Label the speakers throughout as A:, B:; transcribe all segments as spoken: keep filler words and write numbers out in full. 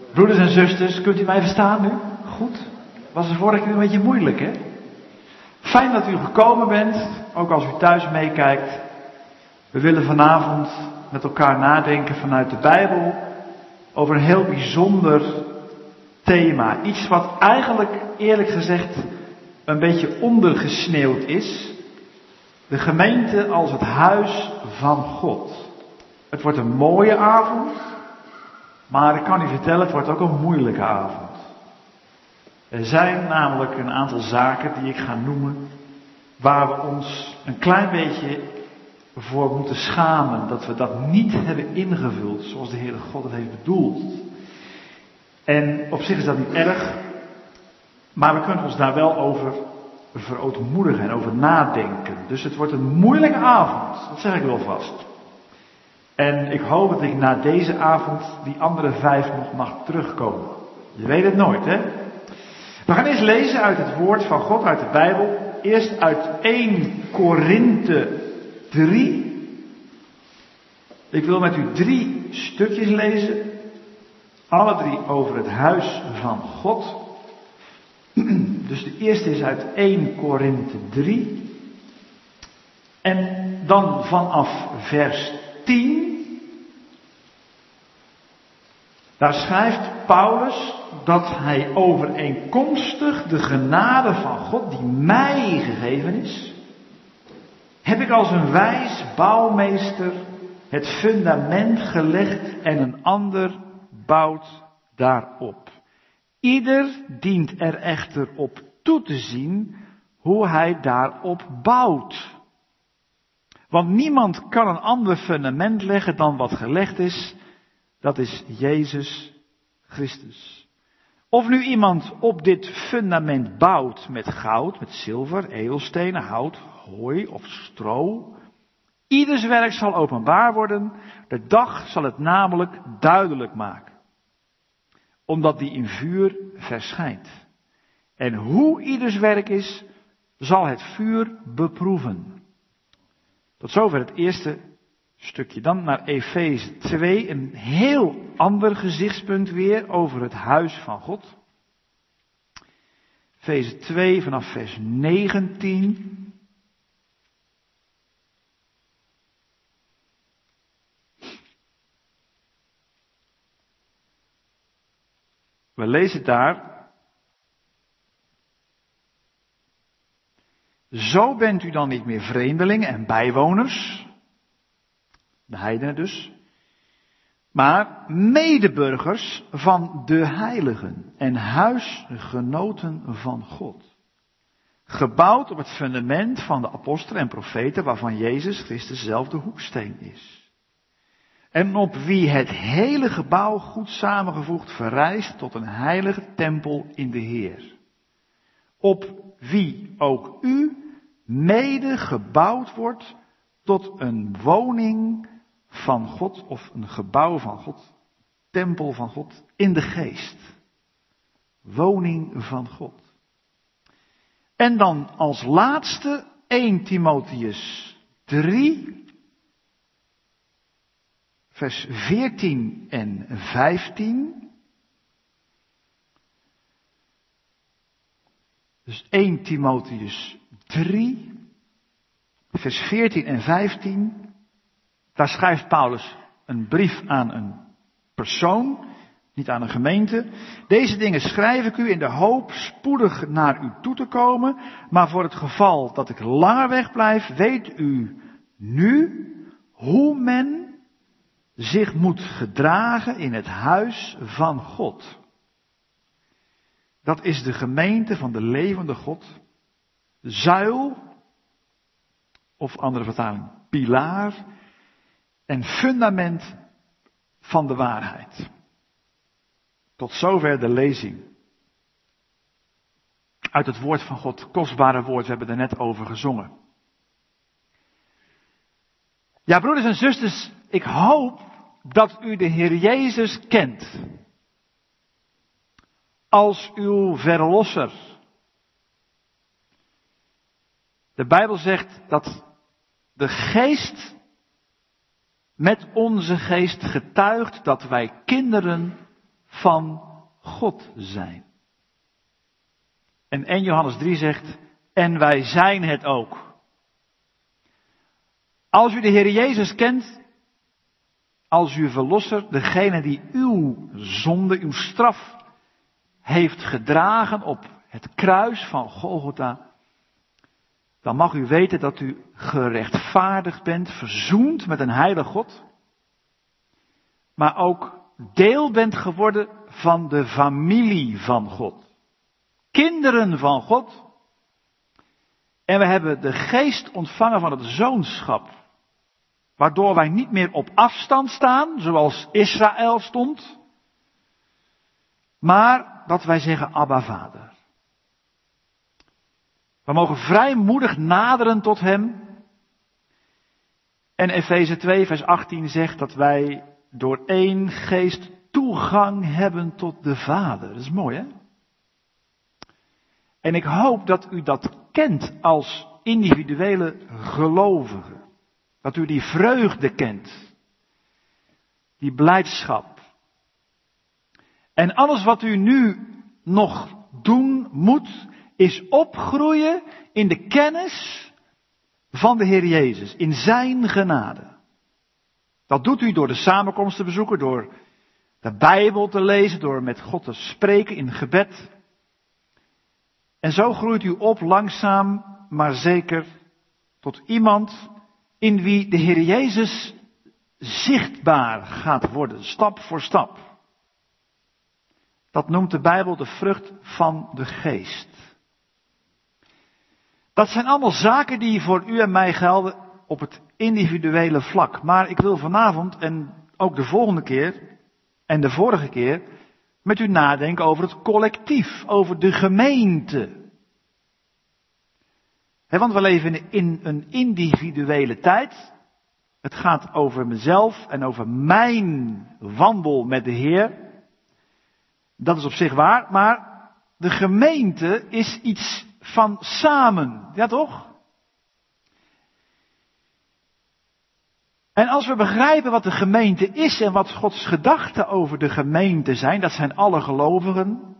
A: Broeders en zusters, kunt u mij verstaan nu? Goed. Was het vorige keer een beetje moeilijk, hè? Fijn dat u gekomen bent, ook als u thuis meekijkt. We willen vanavond met elkaar nadenken vanuit de Bijbel over een heel bijzonder thema. Iets wat eigenlijk, eerlijk gezegd, een beetje ondergesneeuwd is. De gemeente als het huis van God. Het wordt een mooie avond, maar ik kan u vertellen, het wordt ook een moeilijke avond. Er zijn namelijk een aantal zaken die ik ga noemen, waar we ons een klein beetje voor moeten schamen, dat we dat niet hebben ingevuld zoals de Heere God het heeft bedoeld. En op zich is dat niet erg, maar we kunnen ons daar wel over verootmoedigen en over nadenken. Dus het wordt een moeilijke avond, dat zeg ik wel vast. En ik hoop dat ik na deze avond die andere vijf nog mag terugkomen. Je weet het nooit, hè? We gaan eerst lezen uit het woord van God, uit de Bijbel. Eerst uit eerste Korinthe drie. Ik wil met u drie stukjes lezen. Alle drie over het huis van God. Dus de eerste is uit eerste Korinthe drie. En dan vanaf vers tien. Daar schrijft Paulus dat hij overeenkomstig de genade van God die mij gegeven is, heb ik als een wijs bouwmeester het fundament gelegd en een ander bouwt daarop. Ieder dient er echter op toe te zien hoe hij daarop bouwt. Want niemand kan een ander fundament leggen dan wat gelegd is, dat is Jezus Christus. Of nu iemand op dit fundament bouwt met goud, met zilver, edelstenen, hout, hooi of stro. Ieders werk zal openbaar worden. De dag zal het namelijk duidelijk maken. Omdat die in vuur verschijnt. En hoe ieders werk is, zal het vuur beproeven. Tot zover het eerste stukje. Dan naar Efeze twee, een heel ander gezichtspunt weer over het huis van God. Efeze twee vanaf vers negentien. We lezen daar. Zo bent u dan niet meer vreemdelingen en bijwoners, de heidenen dus, maar medeburgers van de heiligen en huisgenoten van God. Gebouwd op het fundament van de apostelen en profeten waarvan Jezus Christus zelf de hoeksteen is. En op wie het hele gebouw goed samengevoegd verrijst tot een heilige tempel in de Heer. Op wie ook u mede gebouwd wordt tot een woning van God, of een gebouw van God, tempel van God, in de geest. Woning van God. En dan als laatste eerste Timotheus drie, vers veertien en vijftien. Dus eerste Timotheus drie, vers veertien en vijftien. Daar schrijft Paulus een brief aan een persoon, niet aan een gemeente. Deze dingen schrijf ik u in de hoop spoedig naar u toe te komen. Maar voor het geval dat ik langer wegblijf, weet u nu hoe men zich moet gedragen in het huis van God. Dat is de gemeente van de levende God. De zuil, of andere vertaling, pilaar en fundament van de waarheid. Tot zover de lezing. Uit het woord van God, kostbare woord, we hebben er net over gezongen. Ja, broeders en zusters, ik hoop dat u de Heer Jezus kent. Als uw verlosser. De Bijbel zegt dat de geest met onze geest getuigt dat wij kinderen van God zijn. En één Johannes drie zegt, en wij zijn het ook. Als u de Heer Jezus kent, als uw verlosser, degene die uw zonde, uw straf heeft gedragen op het kruis van Golgotha, dan mag u weten dat u gerechtvaardigd bent, verzoend met een heilig God, maar ook deel bent geworden van de familie van God. Kinderen van God. En we hebben de geest ontvangen van het zoonschap, waardoor wij niet meer op afstand staan, zoals Israël stond, maar dat wij zeggen, Abba Vader. We mogen vrijmoedig naderen tot hem. En Efeze twee vers achttien zegt dat wij door één geest toegang hebben tot de Vader. Dat is mooi, hè? En ik hoop dat u dat kent als individuele gelovige. Dat u die vreugde kent. Die blijdschap. En alles wat u nu nog doen moet, is opgroeien in de kennis van de Heer Jezus. In zijn genade. Dat doet u door de samenkomst te bezoeken, door de Bijbel te lezen, door met God te spreken in gebed. En zo groeit u op langzaam, maar zeker tot iemand in wie de Heer Jezus zichtbaar gaat worden, stap voor stap. Dat noemt de Bijbel de vrucht van de geest. Dat zijn allemaal zaken die voor u en mij gelden op het individuele vlak. Maar ik wil vanavond en ook de volgende keer en de vorige keer met u nadenken over het collectief, over de gemeente. He, want we leven in een individuele tijd. Het gaat over mezelf en over mijn wandel met de Heer. Dat is op zich waar, maar de gemeente is iets van samen. Ja toch? En als we begrijpen wat de gemeente is en wat Gods gedachten over de gemeente zijn, dat zijn alle gelovigen.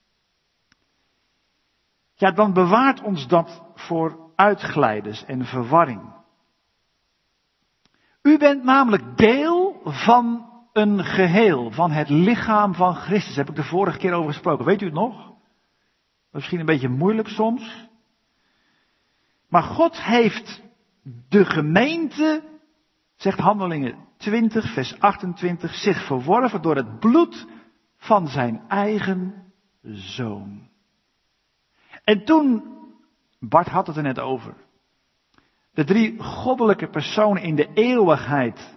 A: Ja, dan bewaart ons dat voor uitglijders en verwarring. U bent namelijk deel van een geheel, van het lichaam van Christus. Daar heb ik de vorige keer over gesproken. Weet u het nog? Misschien een beetje moeilijk soms. Maar God heeft de gemeente, zegt Handelingen twintig, vers achtentwintig, zich verworven door het bloed van zijn eigen zoon. En toen, Bart had het er net over, de drie goddelijke personen in de eeuwigheid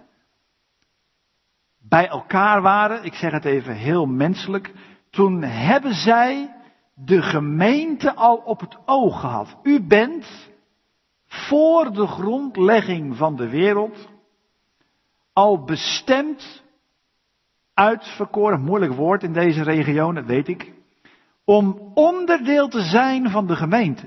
A: bij elkaar waren, ik zeg het even heel menselijk, toen hebben zij de gemeente al op het oog gehad. U bent voor de grondlegging van de wereld al bestemd, uitverkoren, moeilijk woord in deze regio, dat weet ik, om onderdeel te zijn van de gemeente.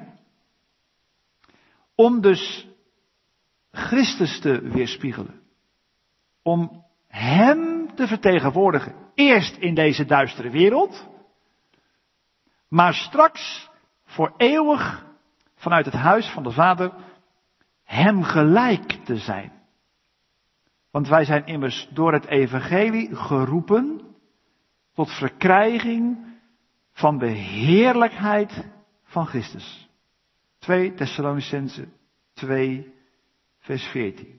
A: Om dus Christus te weerspiegelen. Om Hem te vertegenwoordigen. Eerst in deze duistere wereld. Maar straks voor eeuwig vanuit het huis van de Vader Hem gelijk te zijn. Want wij zijn immers door het evangelie geroepen tot verkrijging van de heerlijkheid van Christus. twee Thessalonicenzen twee vers veertien.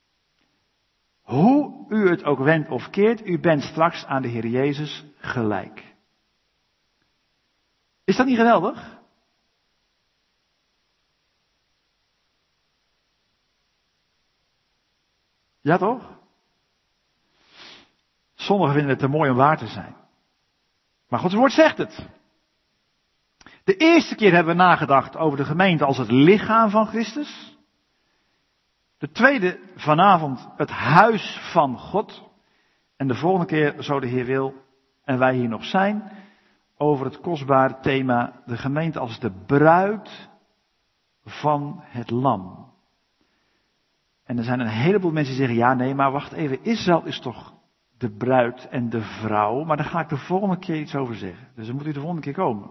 A: Hoe u het ook wendt of keert, u bent straks aan de Heer Jezus gelijk. Is dat niet geweldig? Ja toch? Sommigen vinden het te mooi om waar te zijn. Maar Gods woord zegt het. De eerste keer hebben we nagedacht over de gemeente als het lichaam van Christus. De tweede vanavond het huis van God. En de volgende keer, zo de Heer wil, en wij hier nog zijn, over het kostbare thema de gemeente als de bruid van het lam. En er zijn een heleboel mensen die zeggen, ja nee, maar wacht even, Israël is toch de bruid en de vrouw. Maar daar ga ik de volgende keer iets over zeggen. Dus dan moet u de volgende keer komen.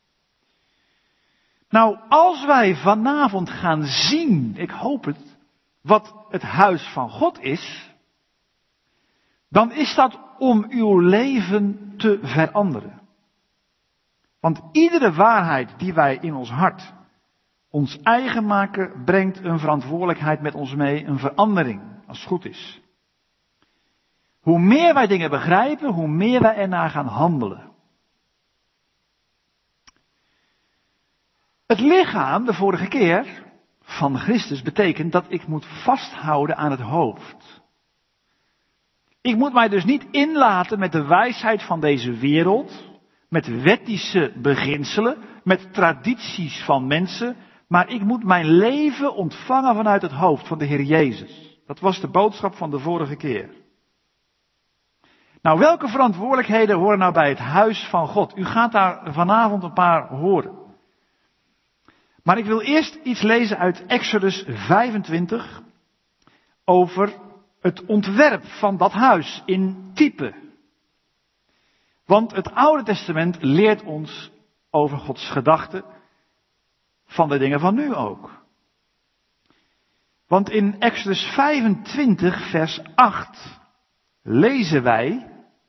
A: Nou, als wij vanavond gaan zien, ik hoop het, wat het huis van God is, dan is dat om uw leven te veranderen. Want iedere waarheid die wij in ons hart ons eigen maken, brengt een verantwoordelijkheid met ons mee, een verandering, als het goed is. Hoe meer wij dingen begrijpen, hoe meer wij ernaar gaan handelen. Het lichaam, de vorige keer, van Christus betekent dat ik moet vasthouden aan het hoofd. Ik moet mij dus niet inlaten met de wijsheid van deze wereld, met wettische beginselen, met tradities van mensen, maar ik moet mijn leven ontvangen vanuit het hoofd van de Heer Jezus. Dat was de boodschap van de vorige keer. Nou, welke verantwoordelijkheden horen nou bij het huis van God? U gaat daar vanavond een paar horen. Maar ik wil eerst iets lezen uit Exodus vijfentwintig over het ontwerp van dat huis in type. Want het Oude Testament leert ons over Gods gedachten van de dingen van nu ook. Want in Exodus vijfentwintig vers acht lezen wij: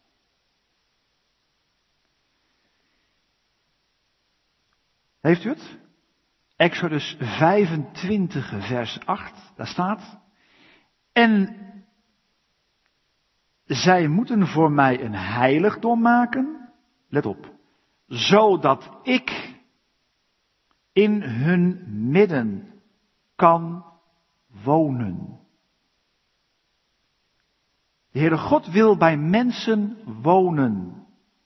A: Heeft u het? Exodus vijfentwintig vers acht, daar staat: En zij moeten voor mij een heiligdom maken, let op, zodat ik in hun midden kan wonen. De Heere God wil bij mensen wonen.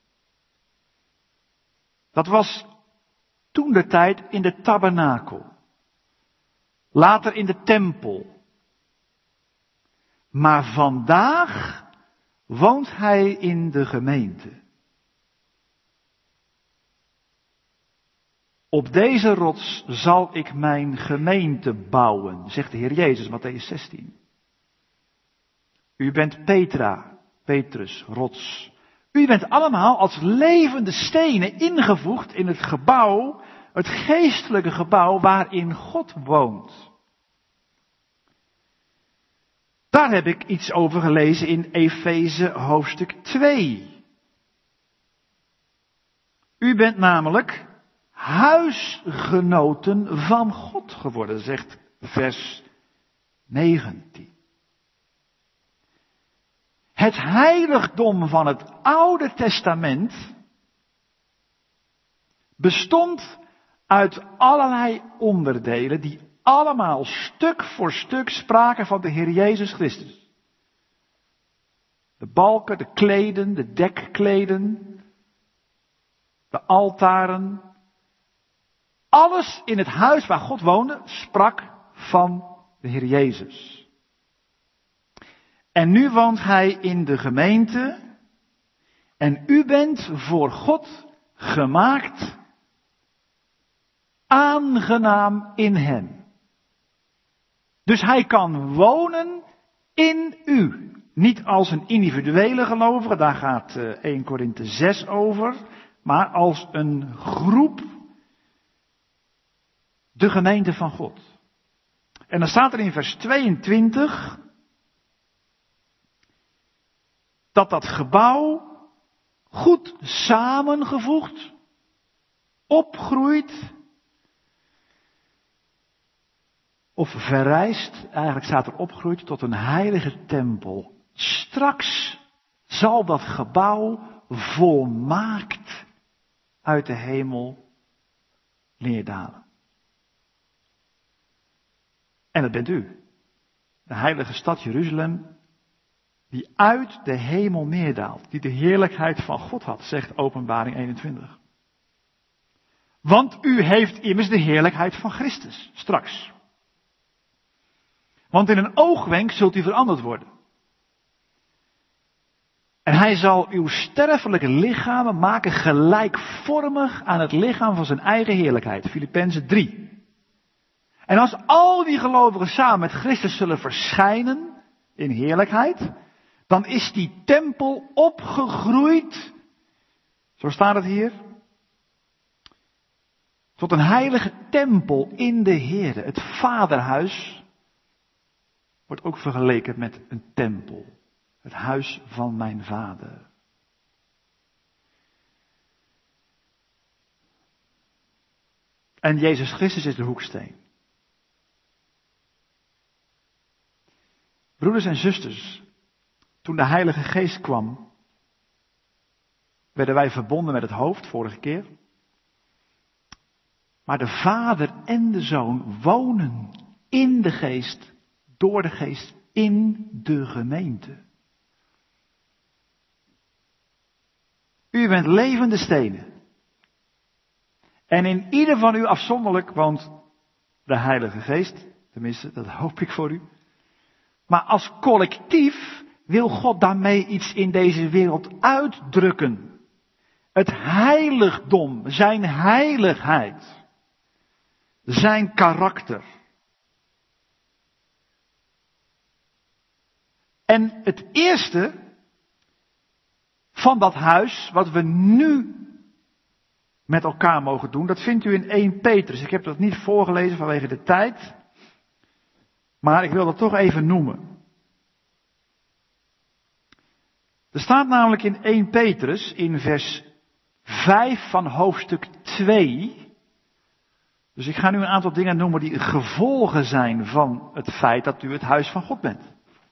A: Dat was toen de tijd in de tabernakel. Later in de tempel. Maar vandaag woont hij in de gemeente. Op deze rots zal ik mijn gemeente bouwen, zegt de Heer Jezus, Mattheüs zestien. U bent Petra, Petrus, rots. U bent allemaal als levende stenen ingevoegd in het gebouw, het geestelijke gebouw waarin God woont. Daar heb ik iets over gelezen in Efeze hoofdstuk twee. U bent namelijk huisgenoten van God geworden, zegt vers negentien. Het heiligdom van het Oude Testament bestond uit allerlei onderdelen die allemaal stuk voor stuk spraken van de Heer Jezus Christus. De balken, de kleden, de dekkleden, de altaren. Alles in het huis waar God woonde sprak van de Heer Jezus. En nu woont hij in de gemeente. En u bent voor God gemaakt aangenaam in hem. Dus hij kan wonen in u. Niet als een individuele gelovige, daar gaat Eerste Korinthe zes over. Maar als een groep. De gemeente van God. En dan staat er in vers tweeëntwintig. Dat dat gebouw goed samengevoegd, opgroeit, of verrijst, eigenlijk staat er opgroeit tot een heilige tempel. Straks zal dat gebouw volmaakt uit de hemel neerdalen. En dat bent u. De heilige stad Jeruzalem, die uit de hemel neerdaalt, die de heerlijkheid van God had, zegt Openbaring eenentwintig. Want u heeft immers de heerlijkheid van Christus, straks. Want in een oogwenk zult u veranderd worden. En hij zal uw sterfelijke lichamen maken gelijkvormig aan het lichaam van zijn eigen heerlijkheid. Filippenzen drie. En als al die gelovigen samen met Christus zullen verschijnen in heerlijkheid, dan is die tempel opgegroeid, zo staat het hier, tot een heilige tempel in de Heere. Het vaderhuis wordt ook vergeleken met een tempel. Het huis van mijn vader. En Jezus Christus is de hoeksteen. Broeders en zusters, toen de Heilige Geest kwam, werden wij verbonden met het hoofd, vorige keer. Maar de Vader en de Zoon wonen in de Geest, door de Geest, in de gemeente. U bent levende stenen. En in ieder van u afzonderlijk woont de Heilige Geest. Tenminste, dat hoop ik voor u. Maar als collectief wil God daarmee iets in deze wereld uitdrukken. Het heiligdom, zijn heiligheid. Zijn karakter. En het eerste van dat huis, wat we nu met elkaar mogen doen, dat vindt u in Eerste Petrus. Ik heb dat niet voorgelezen vanwege de tijd. Maar ik wil dat toch even noemen. Er staat namelijk in Eerste Petrus, in vers vijf van hoofdstuk twee. Dus ik ga nu een aantal dingen noemen die gevolgen zijn van het feit dat u het huis van God bent.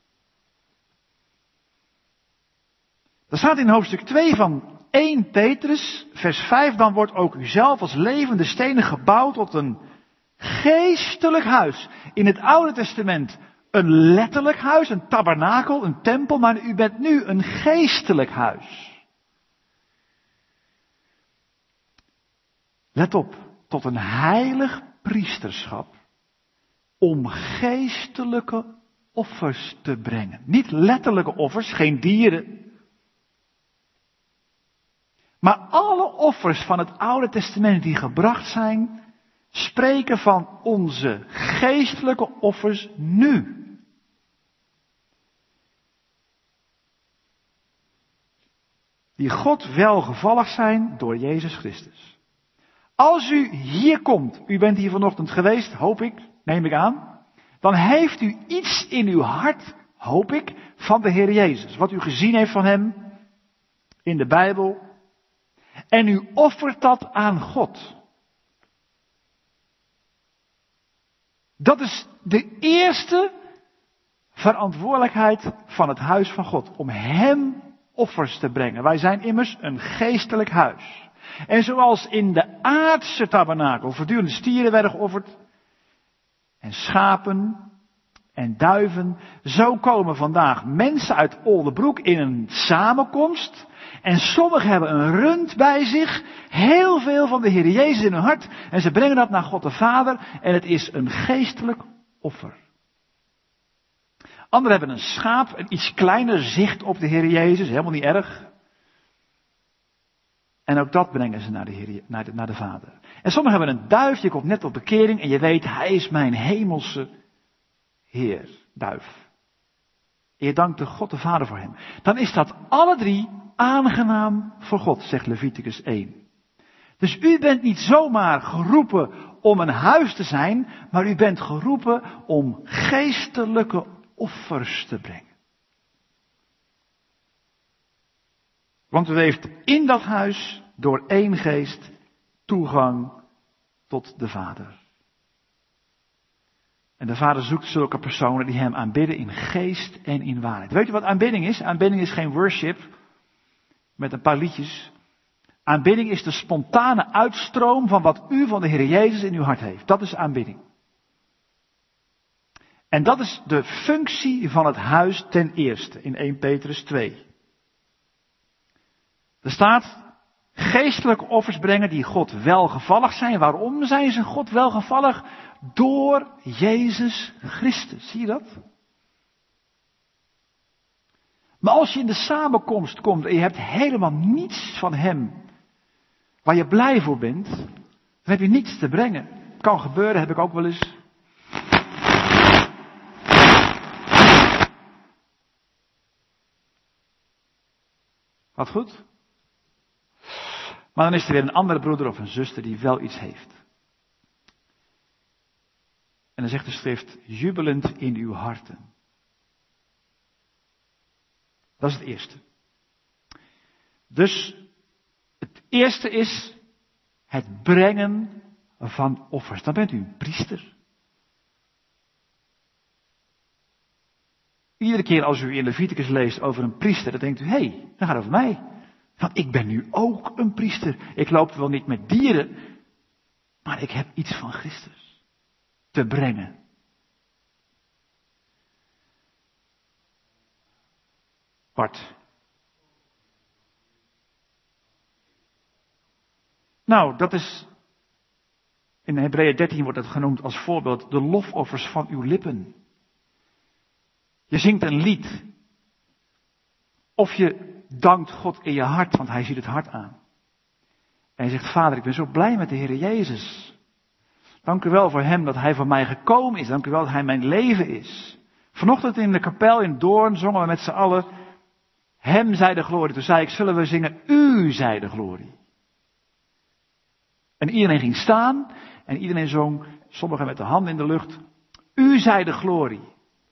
A: Er staat in hoofdstuk twee van Eerste Petrus, vers vijf, dan wordt ook u zelf als levende stenen gebouwd tot een geestelijk huis. In het Oude Testament een letterlijk huis, een tabernakel, een tempel, maar u bent nu een geestelijk huis. Let op, tot een heilig priesterschap om geestelijke offers te brengen. Niet letterlijke offers, geen dieren. Maar alle offers van het Oude Testament die gebracht zijn, spreken van onze geestelijke offers nu. Die God welgevallig zijn door Jezus Christus. Als u hier komt, u bent hier vanochtend geweest, hoop ik, neem ik aan, dan heeft u iets in uw hart, hoop ik, van de Heer Jezus. Wat u gezien heeft van Hem in de Bijbel. En u offert dat aan God. Dat is de eerste verantwoordelijkheid van het huis van God. Om Hem offers te brengen. Wij zijn immers een geestelijk huis. En zoals in de aardse tabernakel voortdurend stieren werden geofferd. En schapen. En duiven. Zo komen vandaag mensen uit Oldebroek in een samenkomst. En sommigen hebben een rund bij zich. Heel veel van de Heer Jezus in hun hart. En ze brengen dat naar God de Vader. En het is een geestelijk offer. Anderen hebben een schaap. Een iets kleiner zicht op de Heer Jezus. Helemaal niet erg. En ook dat brengen ze naar de, Heer, naar de, naar de Vader. En sommigen hebben een duif. Je komt net tot bekering. En je weet, hij is mijn hemelse Heer. Duif. En je dankt de God de Vader voor hem. Dan is dat alle drie aangenaam voor God, zegt Leviticus één. Dus u bent niet zomaar geroepen om een huis te zijn, maar u bent geroepen om geestelijke offers te brengen. Want u heeft in dat huis door één geest toegang tot de Vader. En de Vader zoekt zulke personen die hem aanbidden in geest en in waarheid. Weet u wat aanbidding is? Aanbidding is geen worship met een paar liedjes. Aanbidding is de spontane uitstroom van wat u van de Heer Jezus in uw hart heeft. Dat is aanbidding. En dat is de functie van het huis ten eerste in Eerste Petrus twee. Er staat geestelijke offers brengen die God welgevallig zijn. Waarom zijn ze God welgevallig? Door Jezus Christus. Zie je dat? Maar als je in de samenkomst komt en je hebt helemaal niets van Hem waar je blij voor bent, dan heb je niets te brengen. Kan gebeuren, heb ik ook wel eens. Wat goed? Maar dan is er weer een andere broeder of een zuster die wel iets heeft. En dan zegt de schrift, jubelend in uw harten. Dat is het eerste. Dus het eerste is het brengen van offers. Dan bent u een priester. Iedere keer als u in Leviticus leest over een priester, dan denkt u, hé, hey, dat gaat over mij. Want ik ben nu ook een priester. Ik loop wel niet met dieren, maar ik heb iets van Christus te brengen. Bart. Nou, dat is, in Hebreeën dertien wordt het genoemd als voorbeeld, de lofoffers van uw lippen. Je zingt een lied. Of je dankt God in je hart, want hij ziet het hart aan. En je zegt, Vader, ik ben zo blij met de Heer Jezus. Dank u wel voor hem dat hij voor mij gekomen is. Dank u wel dat hij mijn leven is. Vanochtend in de kapel in Doorn zongen we met z'n allen, hem zij de glorie. Toen zei ik, zullen we zingen, u zij de glorie. En iedereen ging staan en iedereen zong, sommigen met de handen in de lucht, u zij de glorie.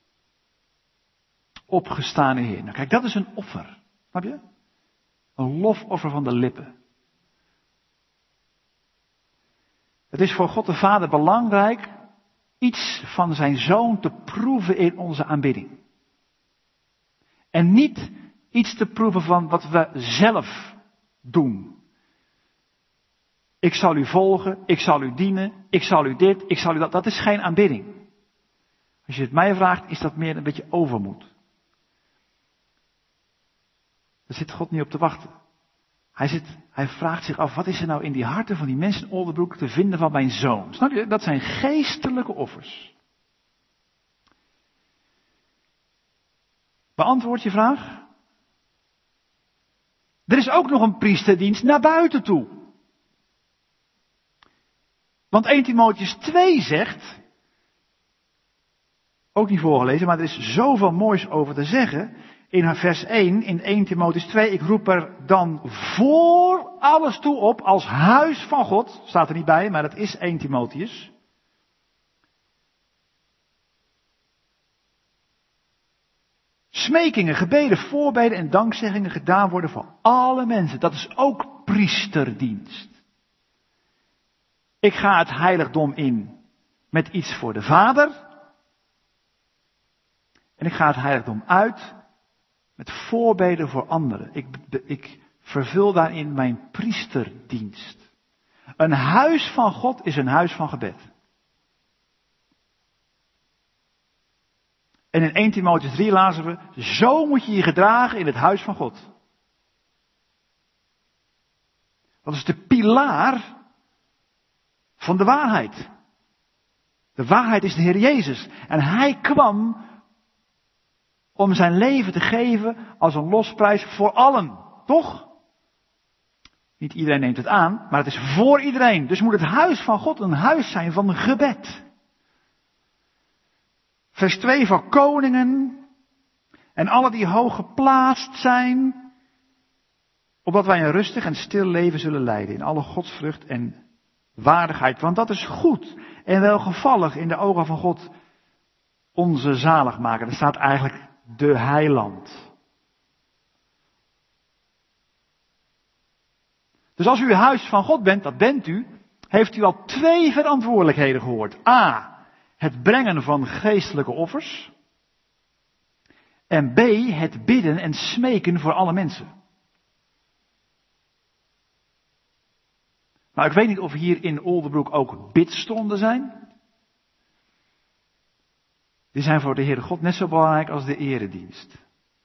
A: Opgestane Heer. Nou kijk, dat is een offer. Snap je? Een lofoffer van de lippen. Het is voor God de Vader belangrijk iets van zijn Zoon te proeven in onze aanbidding. En niet iets te proeven van wat we zelf doen. Ik zal u volgen, ik zal u dienen, ik zal u dit, ik zal u dat. Dat is geen aanbidding. Als je het mij vraagt, is dat meer een beetje overmoed. Daar zit God niet op te wachten. Hij, zit, hij vraagt zich af, wat is er nou in die harten van die mensen in Oldenbroek te vinden van mijn zoon? Snap je? Dat zijn geestelijke offers. Beantwoord je vraag? Er is ook nog een priesterdienst naar buiten toe. Want eerste Timotheüs twee zegt, ook niet voorgelezen, maar er is zoveel moois over te zeggen. In vers één, in eerste Timotheüs twee, ik roep er dan voor alles toe op als huis van God. Staat er niet bij, maar dat is eerste Timotheüs. Smekingen, gebeden, voorbeden en dankzeggingen gedaan worden voor alle mensen. Dat is ook priesterdienst. Ik ga het heiligdom in met iets voor de Vader. En ik ga het heiligdom uit met voorbeden voor anderen. Ik, ik vervul daarin mijn priesterdienst. Een huis van God is een huis van gebed. En in eerste Timotheüs drie lazen we, zo moet je je gedragen in het huis van God. Dat is de pilaar van de waarheid. De waarheid is de Heer Jezus. En Hij kwam om zijn leven te geven als een losprijs voor allen. Toch? Niet iedereen neemt het aan, maar het is voor iedereen. Dus moet het huis van God een huis zijn van gebed. Vers twee, voor koningen en alle die hoog geplaatst zijn, opdat wij een rustig en stil leven zullen leiden in alle godsvrucht en waardigheid. Want dat is goed en welgevallig in de ogen van God, onze zaligmaker. Er staat eigenlijk de heiland. Dus als u huis van God bent, dat bent u, heeft u al twee verantwoordelijkheden gehoord. A, het brengen van geestelijke offers. En B, het bidden en smeken voor alle mensen. Nou, ik weet niet of hier in Oldenbroek ook bidstonden zijn. Die zijn voor de Heere God net zo belangrijk als de eredienst.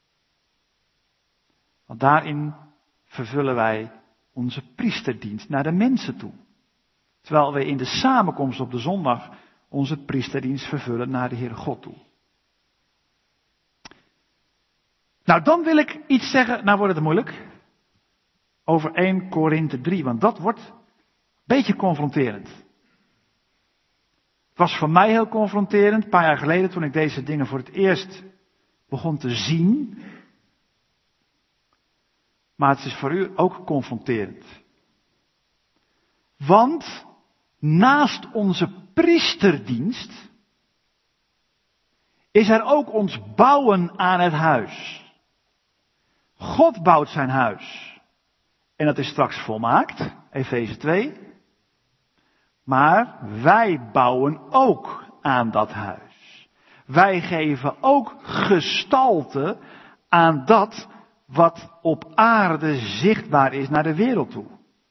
A: Want daarin vervullen wij onze priesterdienst naar de mensen toe. Terwijl wij in de samenkomst op de zondag onze priesterdienst vervullen naar de Heere God toe. Nou, dan wil ik iets zeggen, nou wordt het moeilijk, over eerste Korinthe drie, want dat wordt een beetje confronterend. Het was voor mij heel confronterend, een paar jaar geleden toen ik deze dingen voor het eerst begon te zien. Maar het is voor u ook confronterend. Want naast onze priesterdienst is er ook ons bouwen aan het huis. God bouwt zijn huis. En dat is straks volmaakt, Efeze twee. Maar wij bouwen ook aan dat huis. Wij geven ook gestalte aan dat wat op aarde zichtbaar is naar de wereld toe.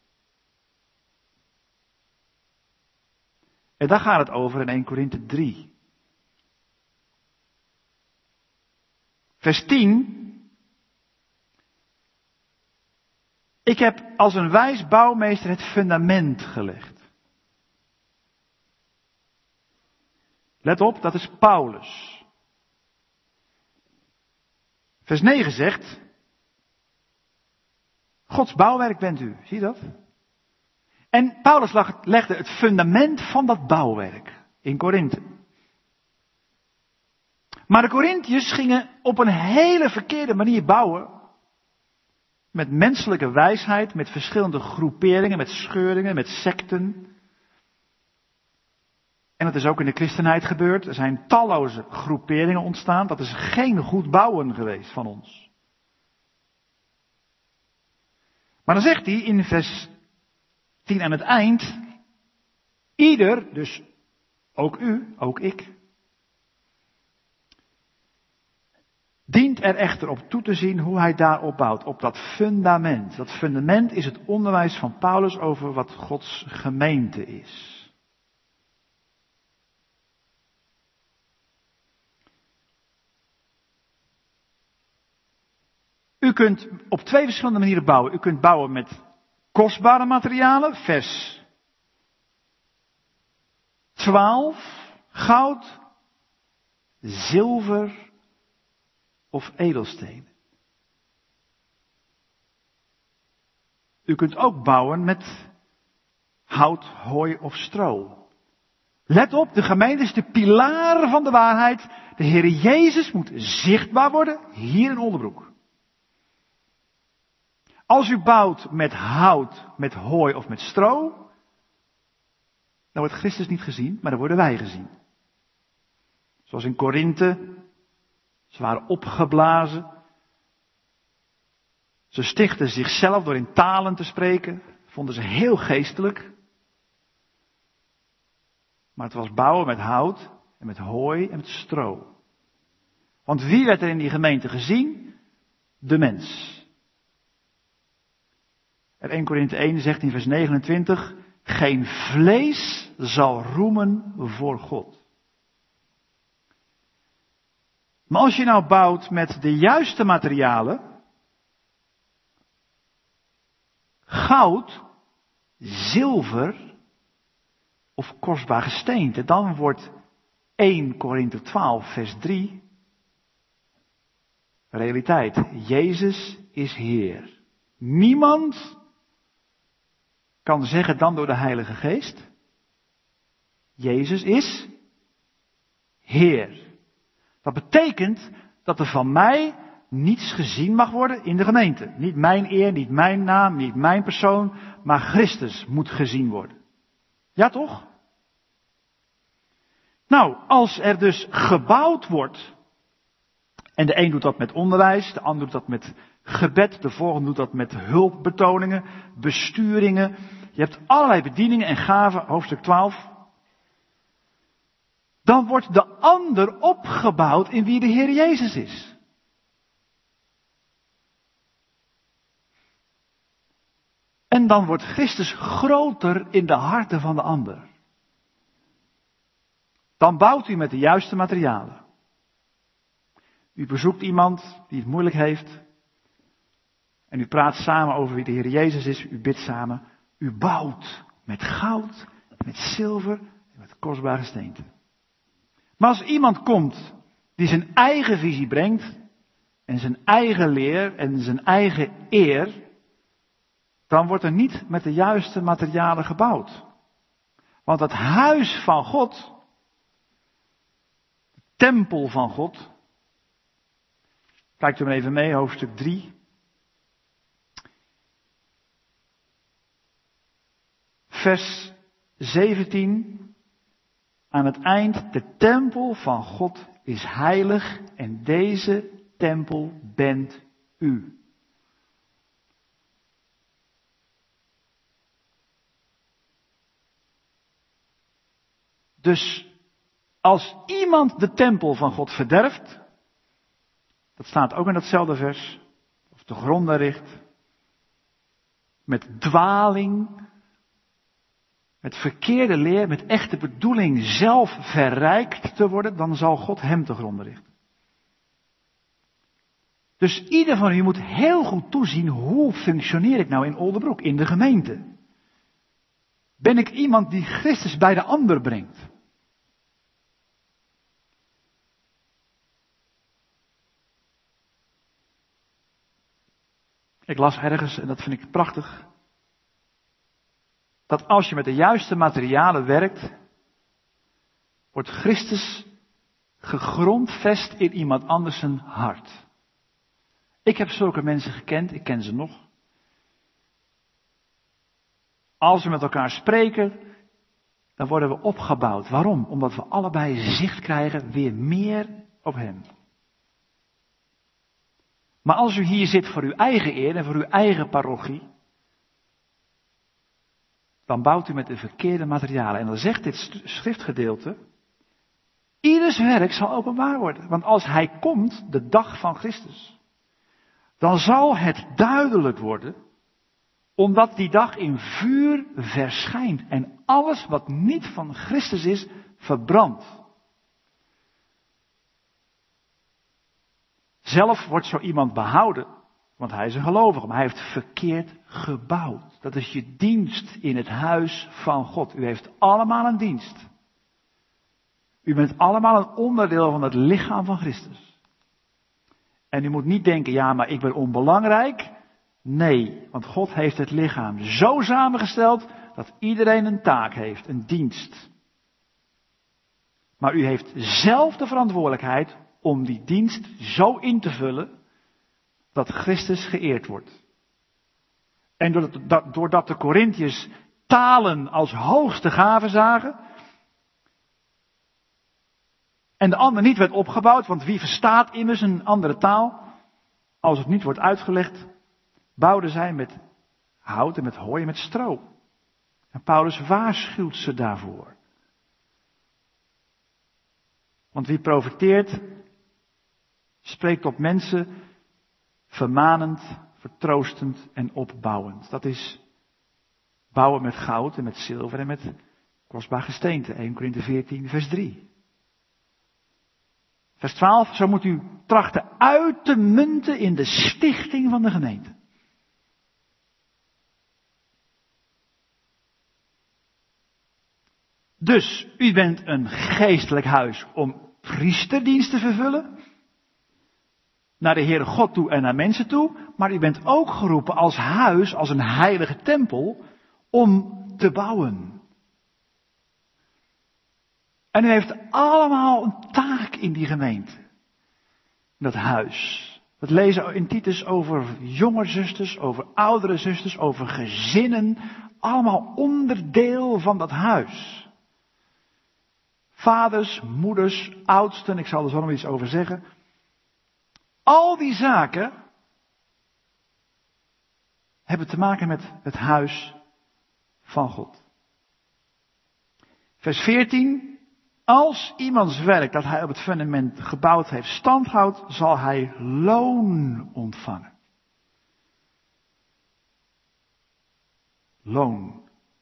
A: En daar gaat het over in Eerste Korinthe drie. Vers tien. Ik heb als een wijs bouwmeester het fundament gelegd. Let op, dat is Paulus. Vers negen zegt, Gods bouwwerk bent u, zie je dat? En Paulus legde het fundament van dat bouwwerk in Korinthe. Maar de Korinthiërs gingen op een hele verkeerde manier bouwen. Met menselijke wijsheid, met verschillende groeperingen, met scheuringen, met secten. En dat is ook in de christenheid gebeurd. Er zijn talloze groeperingen ontstaan. Dat is geen goed bouwen geweest van ons. Maar dan zegt hij in vers tien aan het eind. Ieder, dus ook u, ook ik. Dient er echter op toe te zien hoe hij daarop bouwt. Op dat fundament. Dat fundament is het onderwijs van Paulus over wat Gods gemeente is. U kunt op twee verschillende manieren bouwen. U kunt bouwen met kostbare materialen, vers twaalf, goud, zilver of edelstenen. U kunt ook bouwen met hout, hooi of stro. Let op, de gemeente is de pilaar van de waarheid. De Heer Jezus moet zichtbaar worden hier in Oldebroek. Als u bouwt met hout, met hooi of met stro, dan wordt Christus niet gezien, maar dan worden wij gezien. Zoals in Korinthe, ze waren opgeblazen. Ze stichtten zichzelf door in talen te spreken, vonden ze heel geestelijk. Maar het was bouwen met hout en met hooi en met stro. Want wie werd er in die gemeente gezien? De mens. En Eerste Korinthe één zegt in vers negenentwintig, geen vlees zal roemen voor God. Maar als je nou bouwt met de juiste materialen, goud, zilver of kostbaar gesteente, dan wordt Eerste Korinthe twaalf vers drie realiteit. Jezus is Heer. Niemand kan zeggen dan door de Heilige Geest, Jezus is Heer. Dat betekent dat er van mij niets gezien mag worden in de gemeente. Niet mijn eer, niet mijn naam, niet mijn persoon, maar Christus moet gezien worden. Ja toch? Nou, als er dus gebouwd wordt, en de een doet dat met onderwijs, de ander doet dat met gebed, de volgende doet dat met hulpbetoningen, besturingen. Je hebt allerlei bedieningen en gaven, hoofdstuk twaalf. Dan wordt de ander opgebouwd in wie de Heer Jezus is. En dan wordt Christus groter in de harten van de ander. Dan bouwt u met de juiste materialen. U bezoekt iemand die het moeilijk heeft. En u praat samen over wie de Heer Jezus is. U bidt samen. U bouwt met goud, met zilver en met kostbare gesteente. Maar als iemand komt die zijn eigen visie brengt. En zijn eigen leer en zijn eigen eer. Dan wordt er niet met de juiste materialen gebouwd. Want het huis van God. De tempel van God. Kijkt u maar even mee, hoofdstuk drie. vers zeventien. Aan het eind, de tempel van God is heilig en deze tempel bent u. Dus als iemand de tempel van God verderft, dat staat ook in datzelfde vers, of te gronden richt, met dwaling, met verkeerde leer, met echte bedoeling zelf verrijkt te worden, dan zal God hem te gronden richten. Dus ieder van u moet heel goed toezien, hoe functioneer ik nou in Oldenbroek, in de gemeente? Ben ik iemand die Christus bij de ander brengt? Ik las ergens, en dat vind ik prachtig, dat als je met de juiste materialen werkt, wordt Christus gegrondvest in iemand anders zijn hart. Ik heb zulke mensen gekend, ik ken ze nog. Als we met elkaar spreken, dan worden we opgebouwd. Waarom? Omdat we allebei zicht krijgen weer meer op hem. Maar als u hier zit voor uw eigen eer en voor uw eigen parochie, dan bouwt u met de verkeerde materialen. En dan zegt dit schriftgedeelte, ieders werk zal openbaar worden. Want als hij komt, de dag van Christus, dan zal het duidelijk worden, omdat die dag in vuur verschijnt en alles wat niet van Christus is, verbrandt. Zelf wordt zo iemand behouden, want hij is een gelovige, maar hij heeft verkeerd gebouwd. Dat is je dienst in het huis van God. U heeft allemaal een dienst. U bent allemaal een onderdeel van het lichaam van Christus. En u moet niet denken, ja, maar ik ben onbelangrijk. Nee, want God heeft het lichaam zo samengesteld dat iedereen een taak heeft, een dienst. Maar u heeft zelf de verantwoordelijkheid om die dienst zo in te vullen dat Christus geëerd wordt. En doordat, doordat de Korintiërs talen als hoogste gave zagen, en de ander niet werd opgebouwd, want wie verstaat immers een andere taal, als het niet wordt uitgelegd, bouwden zij met hout en met hooi en met stro. En Paulus waarschuwt ze daarvoor. Want wie profiteert, spreekt tot mensen vermanend, vertroostend en opbouwend. Dat is bouwen met goud en met zilver en met kostbaar gesteente. Eerste Korinthe veertien vers drie. Vers twaalf, zo moet u trachten uit te munten in de stichting van de gemeente. Dus u bent een geestelijk huis om priesterdienst te vervullen. Naar de Heere God toe en naar mensen toe. Maar u bent ook geroepen als huis, als een heilige tempel, om te bouwen. En u heeft allemaal een taak in die gemeente. In dat huis. We lezen in Titus over jonge zusters, over oudere zusters, over gezinnen. Allemaal onderdeel van dat huis. Vaders, moeders, oudsten, ik zal er zo nog iets over zeggen. Al die zaken hebben te maken met het huis van God. Vers veertien. Als iemands werk dat hij op het fundament gebouwd heeft standhoudt, zal hij loon ontvangen. Loon.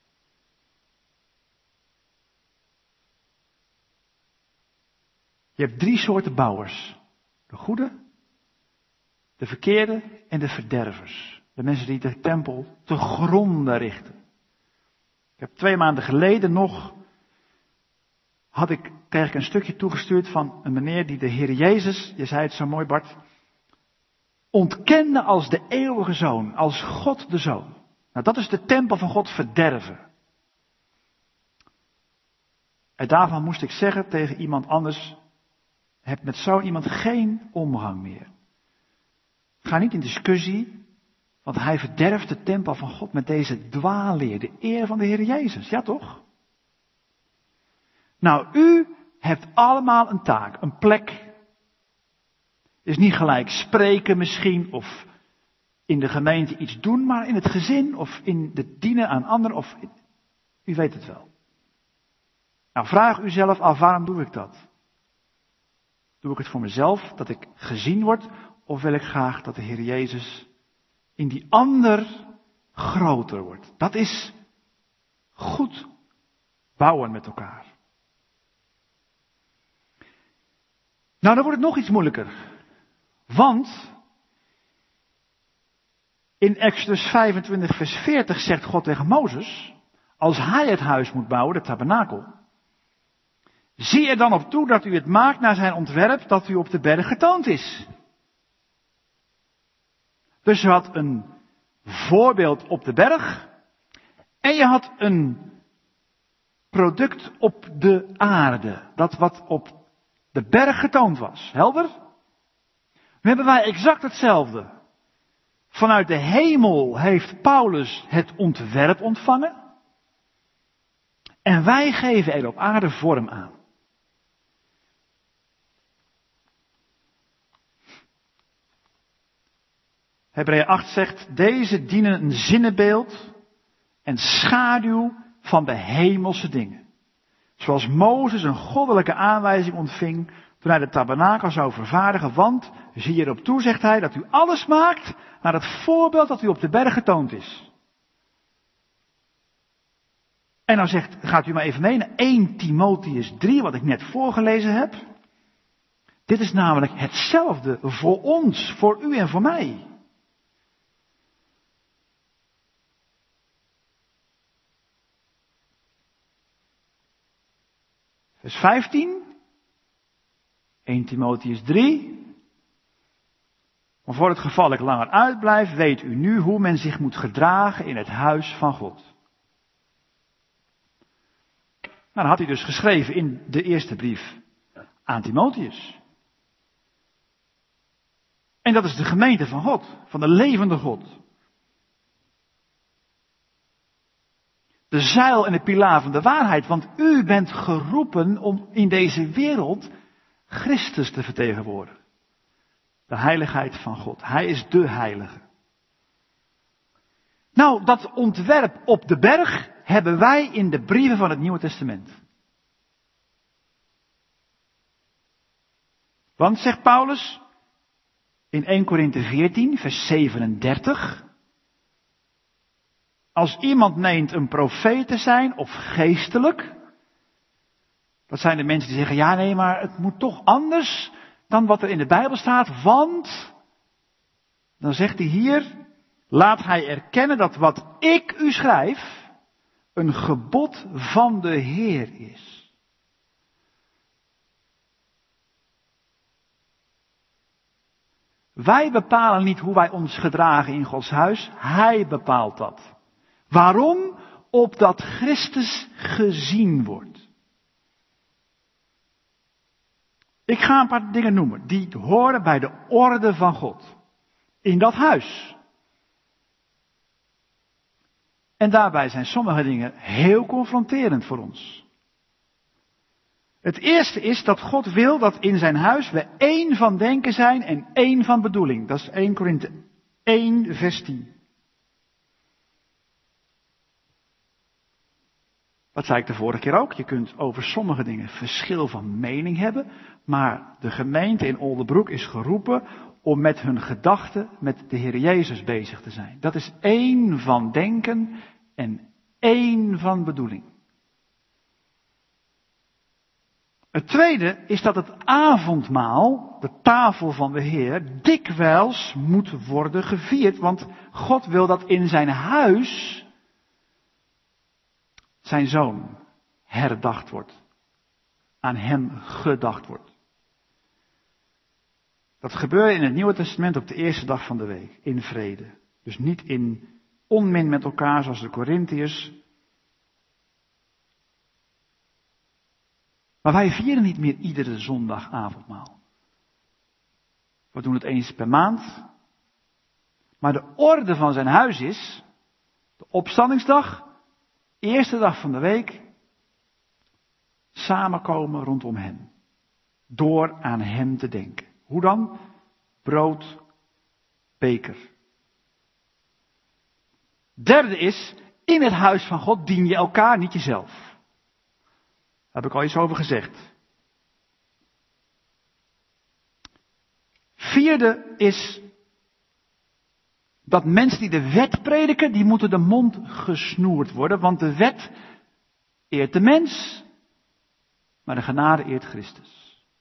A: Je hebt drie soorten bouwers. De goede, de verkeerde en de verdervers. De mensen die de tempel te gronden richten. Ik heb twee maanden geleden nog, had ik, kreeg ik een stukje toegestuurd van een meneer die de Heer Jezus, je zei het zo mooi Bart, ontkende als de eeuwige zoon, als God de zoon. Nou, dat is de tempel van God verderven. En daarvan moest ik zeggen tegen iemand anders, heb met zo iemand geen omgang meer. Ga niet in discussie. Want hij verderft de tempel van God met deze dwaalleer, de eer van de Heer Jezus. Ja toch? Nou, u hebt allemaal een taak, een plek. Is niet gelijk spreken misschien, of in de gemeente iets doen, maar in het gezin, of in het dienen aan anderen, of in, u weet het wel. Nou, vraag u zelf af, waarom doe ik dat? Doe ik het voor mezelf, dat ik gezien word, of wil ik graag dat de Heer Jezus in die ander groter wordt? Dat is goed bouwen met elkaar. Nou, dan wordt het nog iets moeilijker. Want in Exodus vijfentwintig vers veertig zegt God tegen Mozes, als hij het huis moet bouwen, de tabernakel, zie er dan op toe dat u het maakt naar zijn ontwerp dat u op de berg getoond is. Dus je had een voorbeeld op de berg en je had een product op de aarde. Dat wat op de berg getoond was. Helder? Nu hebben wij exact hetzelfde. Vanuit de hemel heeft Paulus het ontwerp ontvangen. En wij geven er op aarde vorm aan. Hebreeën acht zegt, deze dienen een zinnebeeld en schaduw van de hemelse dingen. Zoals Mozes een goddelijke aanwijzing ontving toen hij de tabernakel zou vervaardigen. Want, zie erop toe, zegt hij, dat u alles maakt naar het voorbeeld dat u op de berg getoond is. En dan zegt, gaat u maar even mee naar eerste Timotheüs drie, wat ik net voorgelezen heb. Dit is namelijk hetzelfde voor ons, voor u en voor mij. Vers vijftien. eerste Timotheüs drie. Maar voor het geval ik langer uitblijf, weet u nu hoe men zich moet gedragen in het huis van God. Nou, dat had hij dus geschreven in de eerste brief aan Timotheus. En dat is de gemeente van God, van de levende God. De zuil en de pilaar van de waarheid, want u bent geroepen om in deze wereld Christus te vertegenwoordigen. De heiligheid van God. Hij is de heilige. Nou, dat ontwerp op de berg hebben wij in de brieven van het Nieuwe Testament. Want, zegt Paulus, in eerste Korinthe veertien, vers zevenendertig. Als iemand meent een profeet te zijn, of geestelijk. Dat zijn de mensen die zeggen, ja nee, maar het moet toch anders dan wat er in de Bijbel staat. Want, dan zegt hij hier, laat hij erkennen dat wat ik u schrijf, een gebod van de Heer is. Wij bepalen niet hoe wij ons gedragen in Gods huis, Hij bepaalt dat. Waarom? Opdat Christus gezien wordt. Ik ga een paar dingen noemen die horen bij de orde van God. In dat huis. En daarbij zijn sommige dingen heel confronterend voor ons. Het eerste is dat God wil dat in zijn huis we één van denken zijn en één van bedoeling. Dat is eerste Korinthe één vers tien. Dat zei ik de vorige keer ook. Je kunt over sommige dingen verschil van mening hebben. Maar de gemeente in Oldebroek is geroepen om met hun gedachten met de Heer Jezus bezig te zijn. Dat is één van denken en één van bedoeling. Het tweede is dat het avondmaal, de tafel van de Heer, dikwijls moet worden gevierd. Want God wil dat in zijn huis zijn zoon herdacht wordt. Aan hem gedacht wordt. Dat gebeurde in het Nieuwe Testament op de eerste dag van de week. In vrede. Dus niet in onmin met elkaar zoals de Korintiërs. Maar wij vieren niet meer iedere zondag avondmaal. We doen het eens per maand. Maar de orde van zijn huis is, de opstandingsdag, eerste dag van de week, samenkomen rondom hem. Door aan hem te denken. Hoe dan? Brood, beker. Derde is, in het huis van God dien je elkaar, niet jezelf. Daar heb ik al iets over gezegd. Vierde is dat mensen die de wet prediken, die moeten de mond gesnoerd worden. Want de wet eert de mens, maar de genade eert Christus.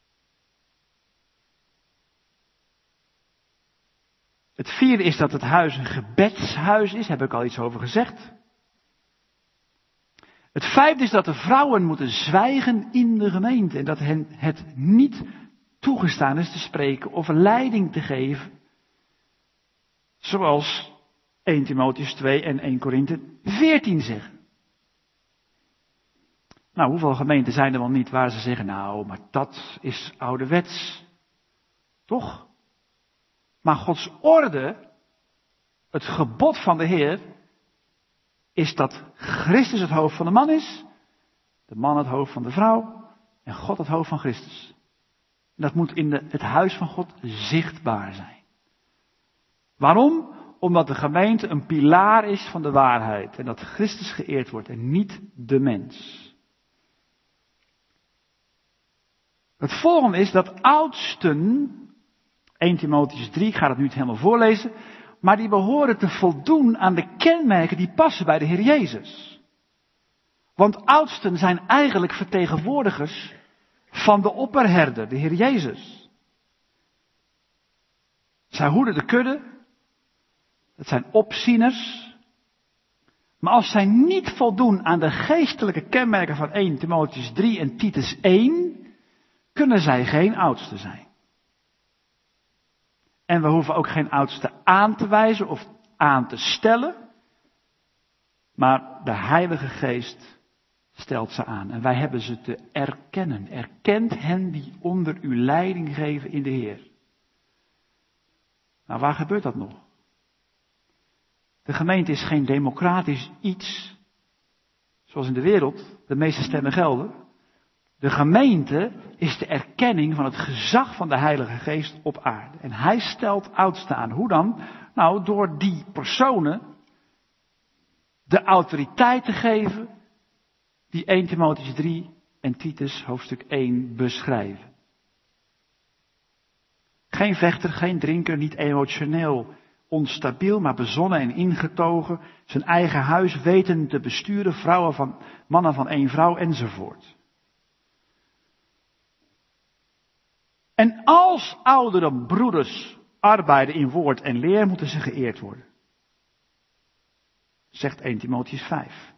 A: Het vierde is dat het huis een gebedshuis is, heb ik al iets over gezegd. Het vijfde is dat de vrouwen moeten zwijgen in de gemeente en dat hen het niet toegestaan is te spreken of leiding te geven. Zoals eerste Timotheüs twee en eerste Korinthe veertien zeggen. Nou, hoeveel gemeenten zijn er wel niet waar ze zeggen, nou, maar dat is ouderwets. Toch? Maar Gods orde, het gebod van de Heer, is dat Christus het hoofd van de man is, de man het hoofd van de vrouw en God het hoofd van Christus. En dat moet in de, het huis van God zichtbaar zijn. Waarom? Omdat de gemeente een pilaar is van de waarheid en dat Christus geëerd wordt en niet de mens. Het volgende is dat oudsten, eerste Timotheüs drie, ik ga het nu niet helemaal voorlezen, maar die behoren te voldoen aan de kenmerken die passen bij de Heer Jezus. Want oudsten zijn eigenlijk vertegenwoordigers van de opperherder, de Heer Jezus. Zij hoeden de kudde, het zijn opzieners, maar als zij niet voldoen aan de geestelijke kenmerken van eerste Timotheüs drie en Titus één, kunnen zij geen oudste zijn. En we hoeven ook geen oudste aan te wijzen of aan te stellen. Maar de Heilige Geest stelt ze aan. En wij hebben ze te erkennen. Erkent hen die onder uw leiding geven in de Heer. Nou, waar gebeurt dat nog? De gemeente is geen democratisch iets. Zoals in de wereld de meeste stemmen gelden. De gemeente is de erkenning van het gezag van de Heilige Geest op aarde. En hij stelt oudsten aan. Hoe dan? Nou, door die personen de autoriteit te geven die eerste Timotheüs drie en Titus hoofdstuk één beschrijven. Geen vechter, geen drinker, niet emotioneel onstabiel, maar bezonnen en ingetogen. Zijn eigen huis weten te besturen, vrouwen van, mannen van één vrouw enzovoort. En als oudere broeders arbeiden in woord en leer, moeten ze geëerd worden. Zegt eerste Timotheüs vijf.